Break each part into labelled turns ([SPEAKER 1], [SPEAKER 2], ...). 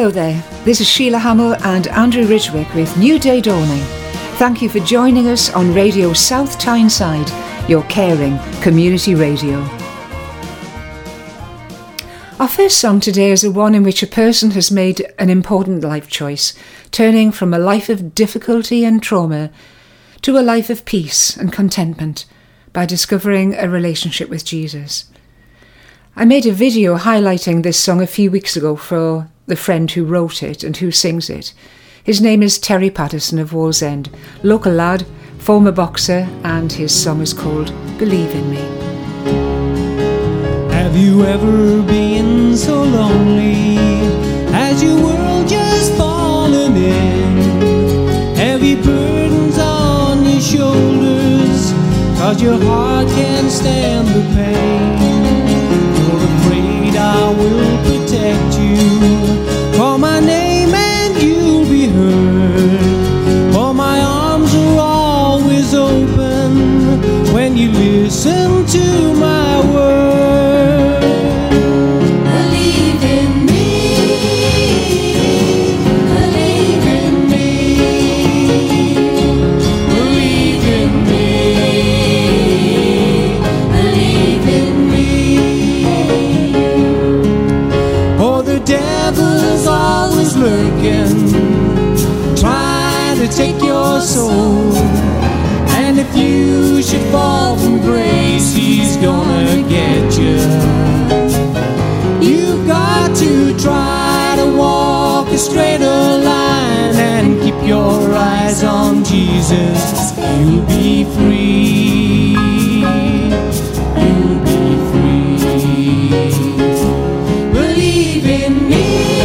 [SPEAKER 1] Hello there, this is Sheila Hamill and Andrew Ridgwick with New Day Dawning. Thank you for joining us on Radio South Tyneside, your caring community radio. Our first song today is the one in which a person has made an important life choice, turning from a life of difficulty and trauma to a life of peace and contentment by discovering a relationship with Jesus. I made a video highlighting this song a few weeks ago for the friend who wrote it and who sings it. His name is Terry Patterson of Wallsend, local lad, former boxer, and his song is called Believe in Me.
[SPEAKER 2] Have you ever been so lonely? Has your world just fallen in? Heavy burdens on your shoulders, 'cause your heart can't stand the pain. You're afraid I will protect you. Call my name and you'll be heard. For my arms are always open when you listen to my word. Believe in me, believe in me, believe in me, believe in me. For the devil's always lurking, trying to take your soul. And if you should fall from grace, he's gonna get you. You've got to try to walk a straighter line and keep your eyes on Jesus. You'll be free. You'll be free. Believe in me.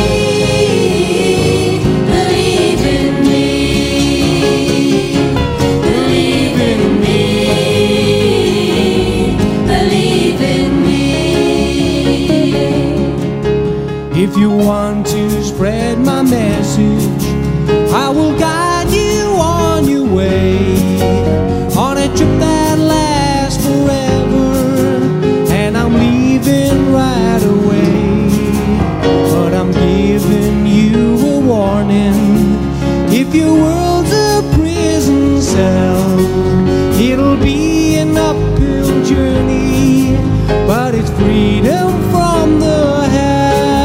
[SPEAKER 2] If you want to spread my message, I will guide you on your way, on a trip that lasts forever, and I'm leaving right away. But I'm giving you a warning, if your world's a prison cell, it'll be an uphill journey, but it's freedom from the hell.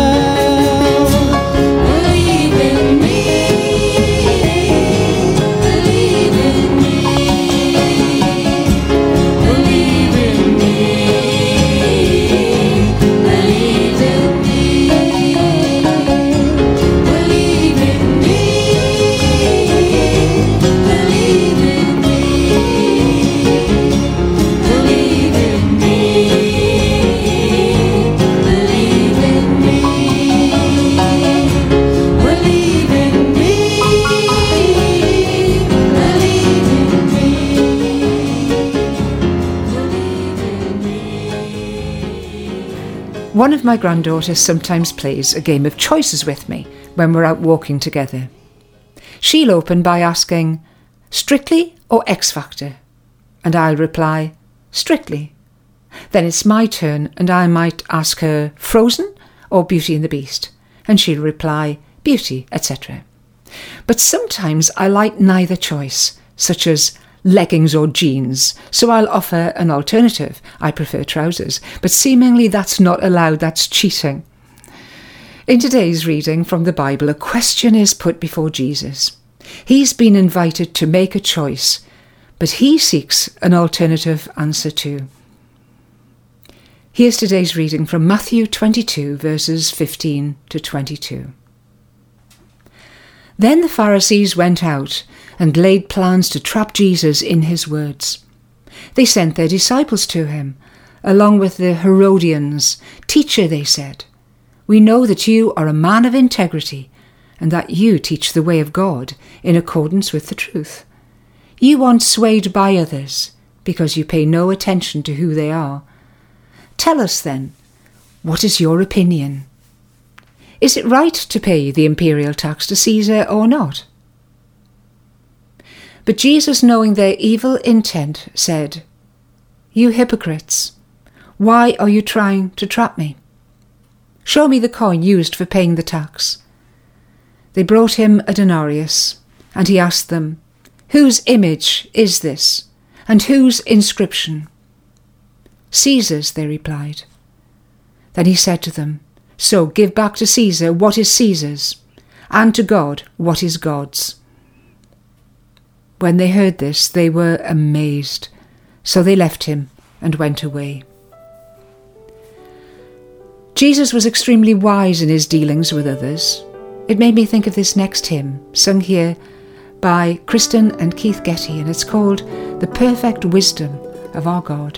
[SPEAKER 1] One of my granddaughters sometimes plays a game of choices with me when we're out walking together. She'll open by asking, Strictly or X Factor? And I'll reply, Strictly. Then it's my turn and I might ask her, Frozen or Beauty and the Beast? And she'll reply, Beauty, etc. But sometimes I like neither choice, such as leggings or jeans, so I'll offer an alternative. I prefer trousers, but seemingly that's not allowed, that's cheating. In today's reading from the Bible, a question is put before Jesus. He's been invited to make a choice, but he seeks an alternative answer too. Here's today's reading from Matthew 22, verses 15 to 22. Then the Pharisees went out and laid plans to trap Jesus in his words. They sent their disciples to him, along with the Herodians. Teacher, they said, we know that you are a man of integrity and that you teach the way of God in accordance with the truth. You aren't swayed by others because you pay no attention to who they are. Tell us then, what is your opinion? Is it right to pay the imperial tax to Caesar or not? But Jesus, knowing their evil intent, said, You hypocrites, why are you trying to trap me? Show me the coin used for paying the tax. They brought him a denarius, and he asked them, "Whose image is this, and whose inscription?" "Caesar's," they replied. Then he said to them, "So give back to Caesar what is Caesar's, and to God what is God's." When they heard this, they were amazed. So they left him and went away. Jesus was extremely wise in his dealings with others. It made me think of this next hymn, sung here by Kristen and Keith Getty, and it's called "The Perfect Wisdom of Our God."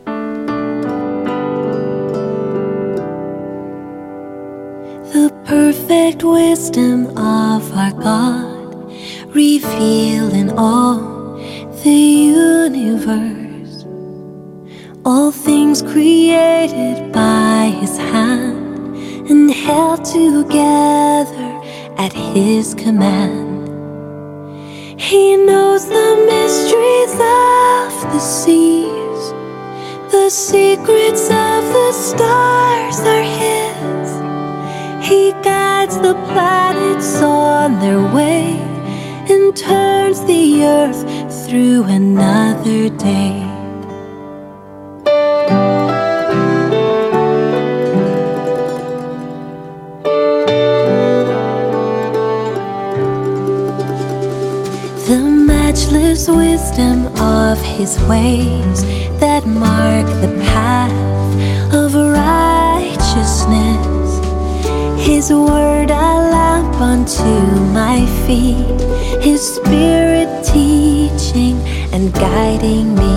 [SPEAKER 3] The perfect wisdom of our God, revealed in all the universe, all things created by his hand and held together at his command. He knows the mysteries of the seas, the secrets of the stars are his. He guides the planets on their way and turns the earth through another day. The matchless wisdom of his ways that mark the path of righteousness. His word a lamp unto my feet, his spirit teaching and guiding me.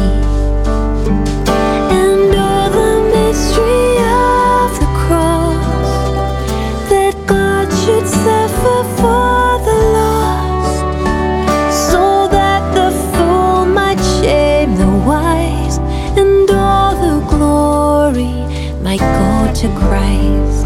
[SPEAKER 3] And oh, the mystery of the cross, that God should suffer for the lost, so that the fool might shame the wise, and all the glory might go to Christ.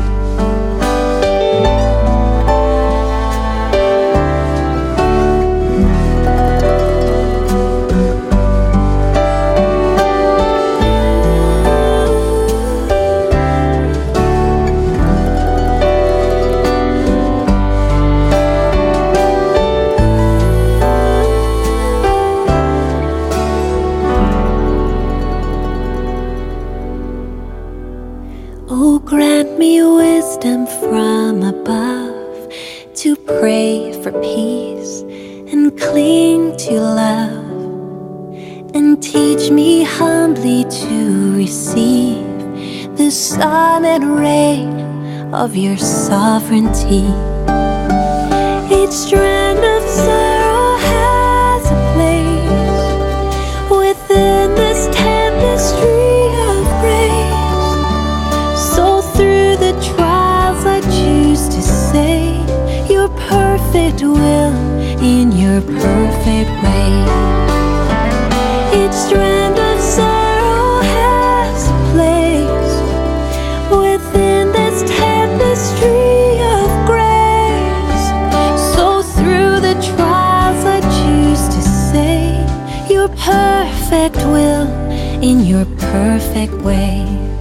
[SPEAKER 3] Oh, grant me wisdom from above to pray for peace and cling to love, and teach me humbly to receive the sun and rain of your sovereignty. Each strand of sorrow has a place within this tapestry of grace. So through the trials I choose to say your perfect will in your perfect way. Each strand of sorrow has a place within this tapestry of grace. So through the trials I choose to say your perfect will in your perfect way.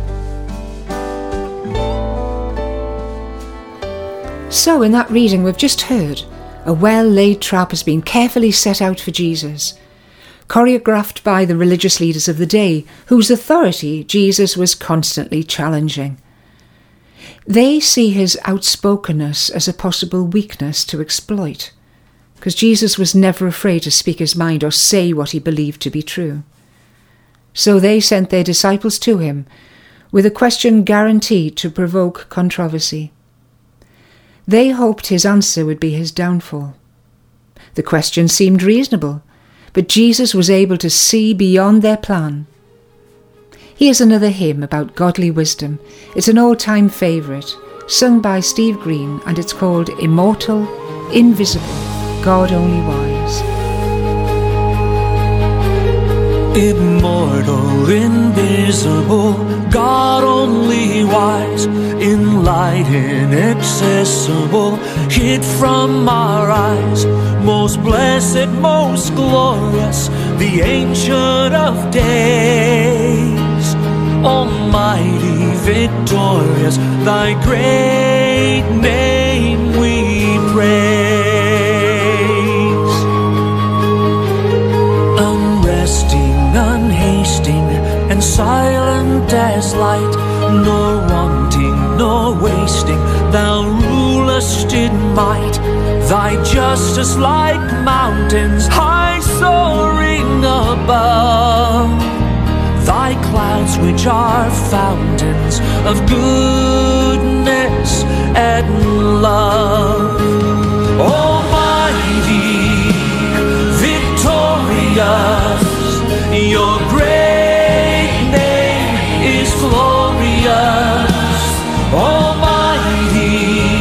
[SPEAKER 1] So in that reading we've just heard, a well-laid trap has been carefully set out for Jesus, choreographed by the religious leaders of the day, whose authority Jesus was constantly challenging. They see his outspokenness as a possible weakness to exploit, because Jesus was never afraid to speak his mind or say what he believed to be true. So they sent their disciples to him with a question guaranteed to provoke controversy. They hoped his answer would be his downfall. The question seemed reasonable, but Jesus was able to see beyond their plan. Here's another hymn about godly wisdom. It's an old-time favourite, sung by Steve Green, and it's called Immortal, Invisible, God Only Wise.
[SPEAKER 2] Immortal, invisible, God only wise, in light inaccessible, hid from our eyes, most blessed, most glorious, the Ancient of Days, almighty, victorious, thy great name we praise.
[SPEAKER 4] wasting and silent as light, nor wanting nor wasting, thou rulest in might. Thy justice like mountains, high soaring above, thy clouds which are fountains of goodness and love. Almighty, victorious, your great name is glorious. Almighty,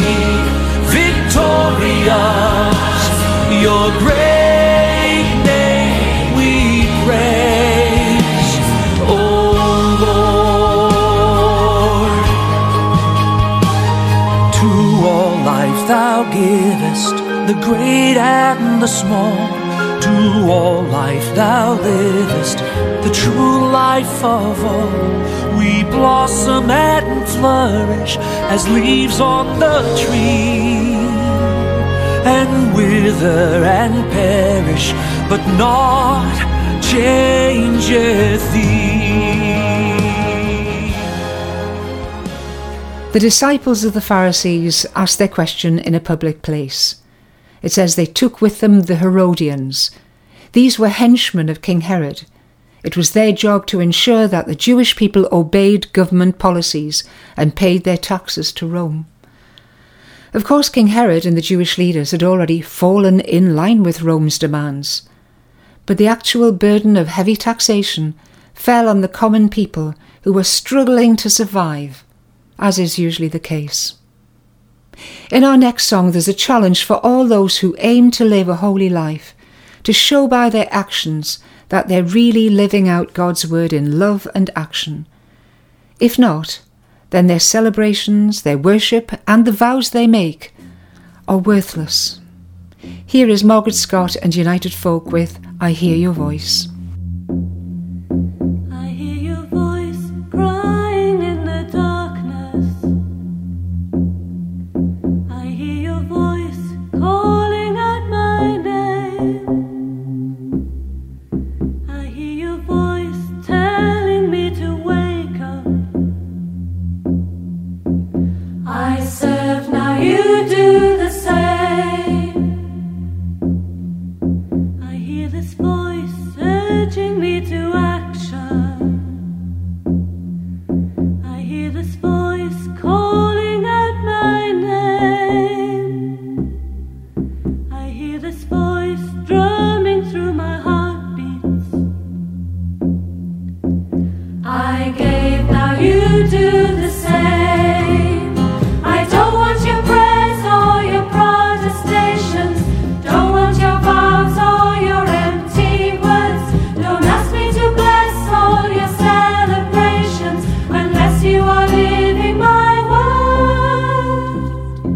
[SPEAKER 4] victorious, your great name we praise, O Lord. To all life thou givest, the great and the small. To all life thou livest, the true life of all. We blossom and flourish as leaves on the tree, and wither and perish, but naught changeth thee.
[SPEAKER 1] The disciples of the Pharisees asked their question in a public place. It says they took with them the Herodians. These were henchmen of King Herod. It was their job to ensure that the Jewish people obeyed government policies and paid their taxes to Rome. Of course, King Herod and the Jewish leaders had already fallen in line with Rome's demands, but the actual burden of heavy taxation fell on the common people who were struggling to survive, as is usually the case. In our next song, there's a challenge for all those who aim to live a holy life, to show by their actions that they're really living out God's word in love and action. If not, then their celebrations, their worship, and the vows they make are worthless. Here is Margaret Scott and United Folk with I Hear Your Voice.
[SPEAKER 3] I hear your voice crying in the darkness. I hear your voice calling out my name. I hear your voice telling me to wake up. I serve, now you do the same. I hear this voice urging me to action. I hear this voice calling out my name. I hear this voice drumming through my heartbeats. I gave, now you do the same. I don't want your prayers or your protestations. Don't want your vows or your empty words. Don't ask me to bless all your celebrations unless you are living my word.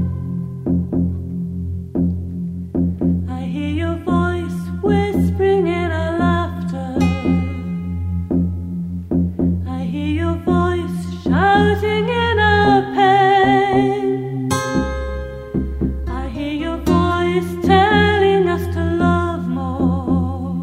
[SPEAKER 3] I hear your voice whispering in our laughter. I hear your voice shouting in our pain. I hear your voice telling us to love more.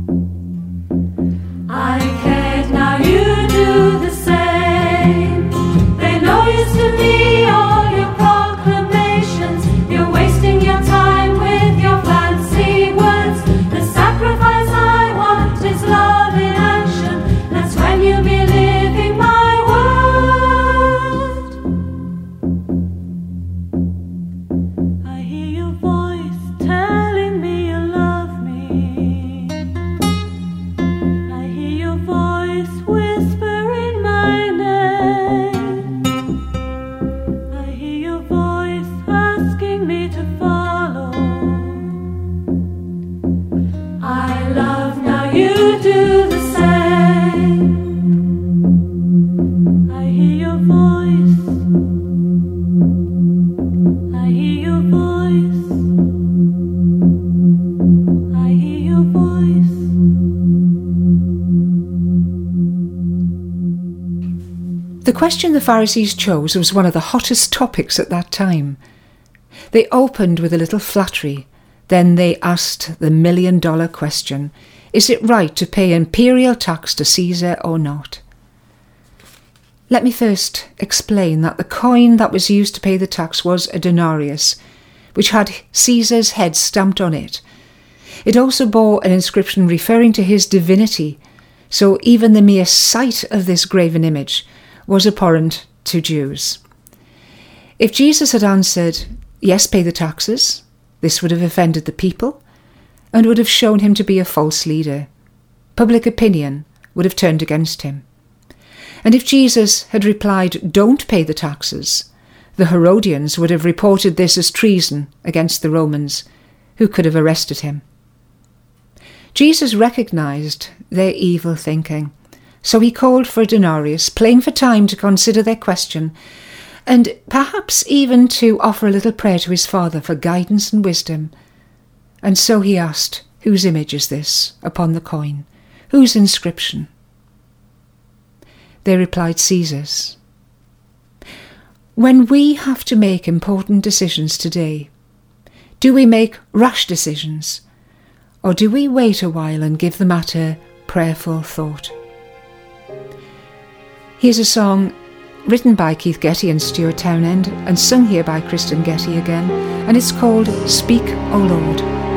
[SPEAKER 3] I cared, now you do the same. They're no use to me, all your proclamations. You're wasting your time with your fancy words. The sacrifice I want is love in action. That's when you'll be living my word. I hear your voice telling me you love me. I hear your voice whispering my name. I hear your voice asking me to follow. I love, now you do the same. I hear your voice. I hear your voice. I hear your voice.
[SPEAKER 1] The question the Pharisees chose was one of the hottest topics at that time. They opened with a little flattery, then they asked the $1 million question. Is it right to pay imperial tax to Caesar or not? Let me first explain that the coin that was used to pay the tax was a denarius, which had Caesar's head stamped on it. It also bore an inscription referring to his divinity, so even the mere sight of this graven image was abhorrent to Jews. If Jesus had answered, "Yes, pay the taxes," this would have offended the people and would have shown him to be a false leader. Public opinion would have turned against him. And if Jesus had replied, "Don't pay the taxes," the Herodians would have reported this as treason against the Romans, who could have arrested him. Jesus recognised their evil thinking, so he called for a denarius, playing for time to consider their question, and perhaps even to offer a little prayer to his Father for guidance and wisdom. And so he asked, "Whose image is this upon the coin? Whose inscription?" They replied, "Caesar's." When we have to make important decisions today, do we make rash decisions, or do we wait a while and give the matter prayerful thought? Here's a song written by Keith Getty and Stuart Townend and sung here by Kristen Getty again, and it's called "Speak, O Lord."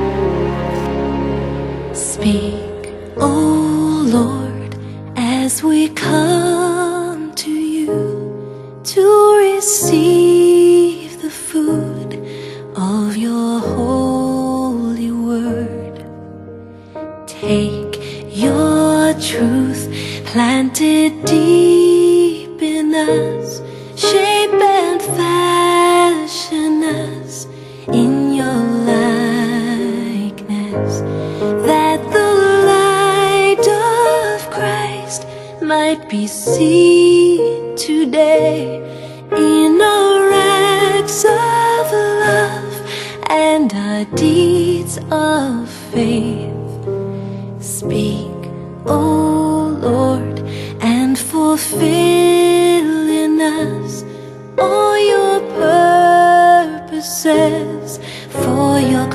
[SPEAKER 3] Speak, O Lord, as we come to you to receive the food of your holy word. Take your truth planted deep in us, shape and fashion us in your likeness, that the light of Christ might be seen today in our acts of love and our deeds of faith. Speak, O Lord, and fulfill in us all your purposes for your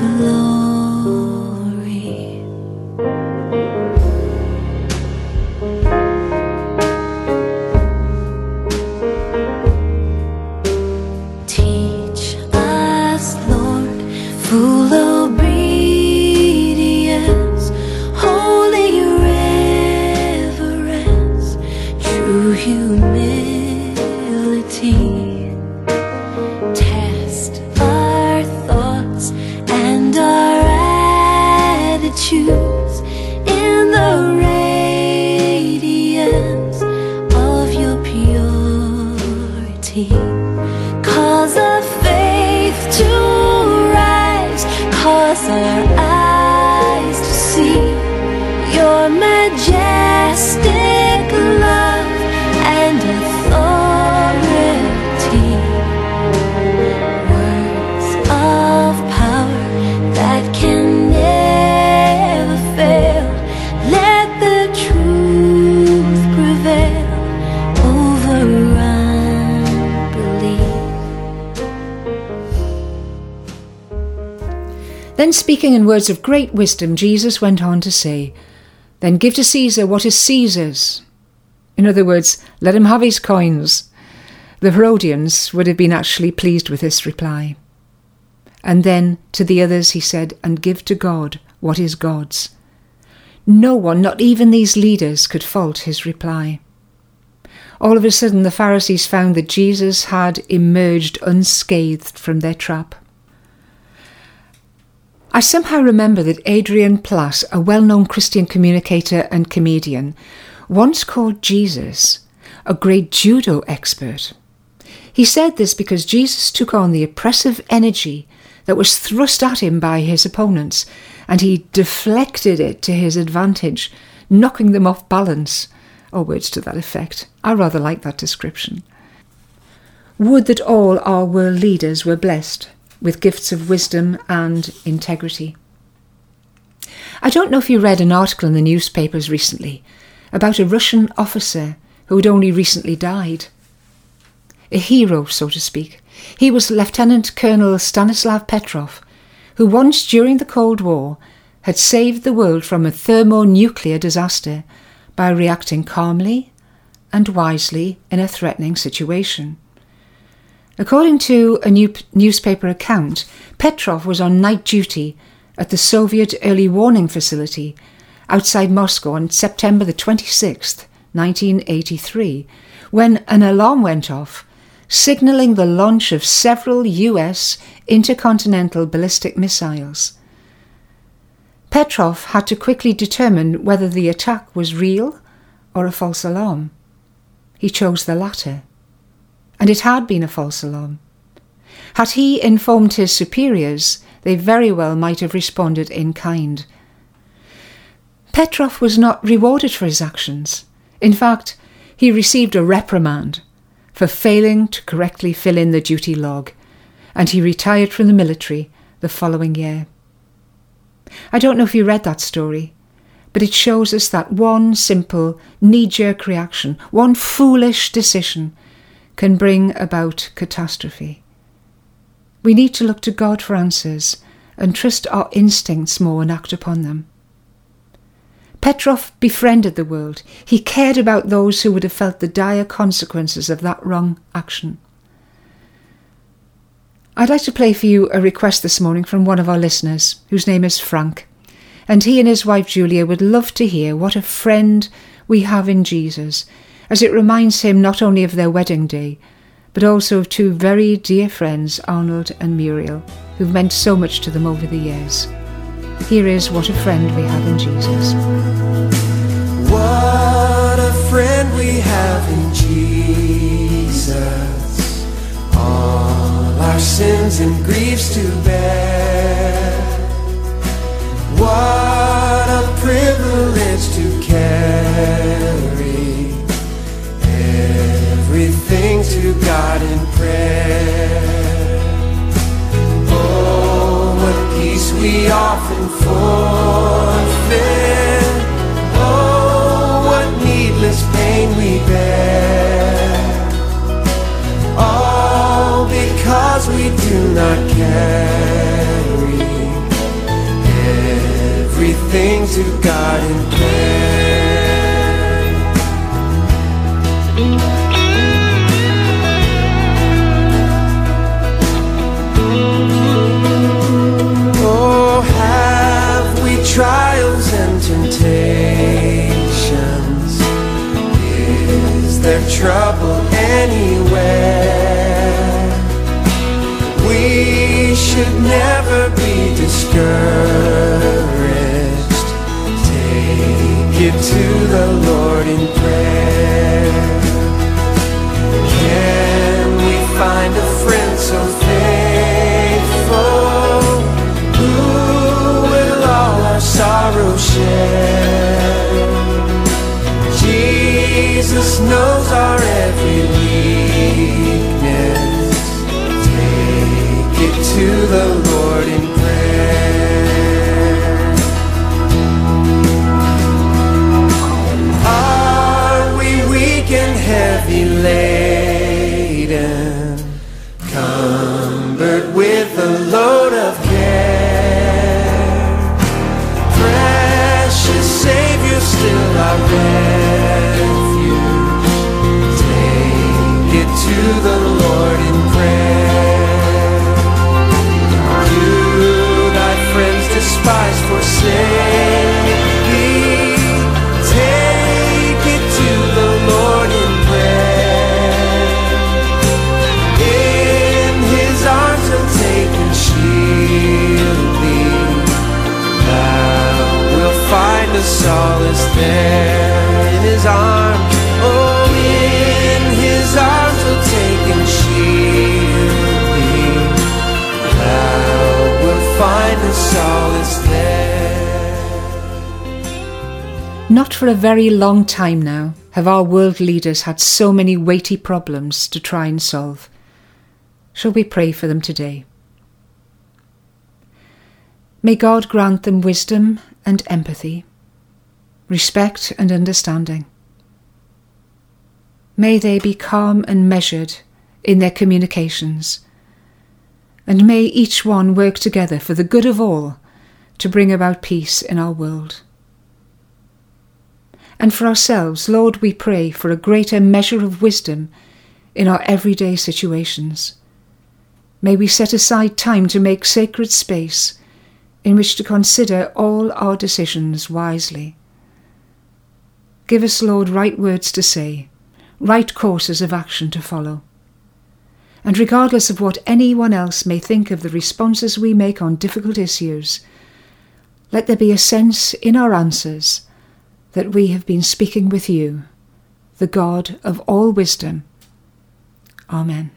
[SPEAKER 3] glory. Teach us, Lord, full obedience, holy reverence, true humility. Test our thoughts and our attitudes in the radiance of your purity. Cause our faith to rise, cause our eyes to see your majestic love and authority. Words of power that can never fail. Let the truth prevail over unbelief.
[SPEAKER 1] Then, speaking in words of great wisdom, Jesus went on to say, "Then give to Caesar what is Caesar's." In other words, let him have his coins. The Herodians would have been actually pleased with this reply. And then to the others he said, "And give to God what is God's." No one, not even these leaders, could fault his reply. All of a sudden the Pharisees found that Jesus had emerged unscathed from their trap. I somehow remember that Adrian Plass, a well-known Christian communicator and comedian, once called Jesus a great judo expert. He said this because Jesus took on the oppressive energy that was thrust at him by his opponents, and he deflected it to his advantage, knocking them off balance, or words to that effect. I rather like that description. Would that all our world leaders were blessed with gifts of wisdom and integrity. I don't know if you read an article in the newspapers recently about a Russian officer who had only recently died. A hero, so to speak. He was Lieutenant Colonel Stanislav Petrov, who once during the Cold War had saved the world from a thermonuclear disaster by reacting calmly and wisely in a threatening situation. According to a newspaper account, Petrov was on night duty at the Soviet early warning facility outside Moscow on September the 26th, 1983, when an alarm went off, signalling the launch of several US intercontinental ballistic missiles. Petrov had to quickly determine whether the attack was real or a false alarm. He chose the latter, and it had been a false alarm. Had he informed his superiors, they very well might have responded in kind. Petrov was not rewarded for his actions. In fact, he received a reprimand for failing to correctly fill in the duty log, and he retired from the military the following year. I don't know if you read that story, but it shows us that one simple, knee-jerk reaction, one foolish decision, can bring about catastrophe. We need to look to God for answers and trust our instincts more and act upon them. Petrov befriended the world. He cared about those who would have felt the dire consequences of that wrong action. I'd like to play for you a request this morning from one of our listeners, whose name is Frank, and he and his wife Julia would love to hear what a friend we have in Jesus, as it reminds him not only of their wedding day, but also of two very dear friends, Arnold and Muriel, who've meant so much to them over the years. Here is what a friend we have in Jesus.
[SPEAKER 5] What a friend we have in Jesus, all our sins and griefs to bear. What a privilege to carry everything to God in prayer. Oh, what peace we often forfeit. Oh, what needless pain we bear. All because we do not carry everything to God in prayer. Oh, have we trials and temptations? Is there trouble anywhere? We should never be discouraged. Take it to the Lord in prayer. Can we find a friend so faithful, who will all our sorrow share? Jesus knows our every weakness. Take it to the Lord in prayer. Are we weak and heavy laden, cumbered with a load of care? Precious Savior, still our refuge. Take it to the Lord in prayer. Do thy friends despise, forsake thee? Take it to the Lord in prayer. In his arms he'll take and shield thee. Thou wilt find a solace there in his arms. Oh, in his arms he'll take and shield thee. Thou wilt find a solace there.
[SPEAKER 1] Not for a very long time now have our world leaders had so many weighty problems to try and solve. Shall we pray for them today? May God grant them wisdom and empathy, respect and understanding. May they be calm and measured in their communications, and may each one work together for the good of all to bring about peace in our world. And for ourselves, Lord, we pray for a greater measure of wisdom in our everyday situations. May we set aside time to make sacred space in which to consider all our decisions wisely. Give us, Lord, right words to say, right courses of action to follow. And regardless of what anyone else may think of the responses we make on difficult issues, let there be a sense in our answers that we have been speaking with you, the God of all wisdom. Amen.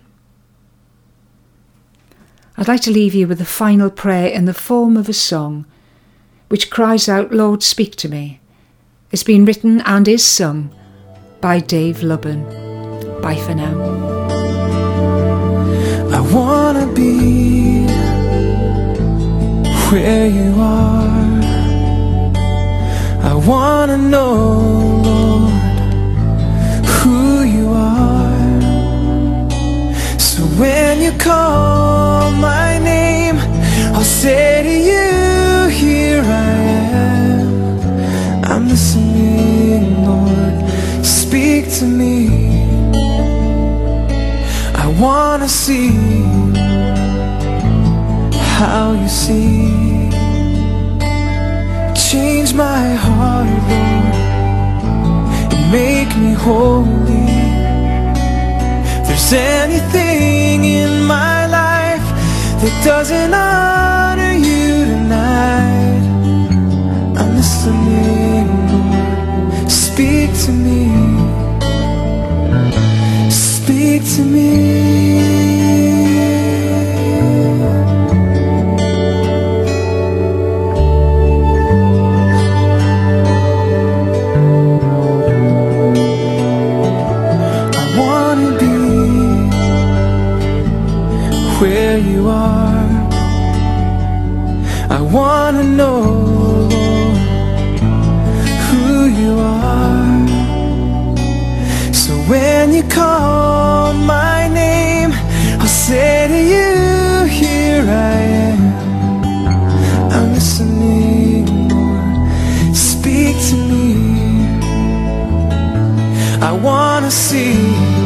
[SPEAKER 1] I'd like to leave you with a final prayer in the form of a song, which cries out, Lord, speak to me. It's been written and is sung by Dave Lubben. Bye for now.
[SPEAKER 5] I wanna be where you are. I wanna know, Lord, who you are. So when you call my name, I'll say to you, here I am. I'm listening, Lord, speak to me. I wanna see how you see. Change my heart, Lord, and make me holy. If there's anything in my life that doesn't honor you tonight, I'm listening, Lord, speak to me. Speak to me. Where you are, I wanna know, Lord, who you are. So when you call my name, I'll say to you, here I am. I'm listening, Lord, speak to me. I wanna see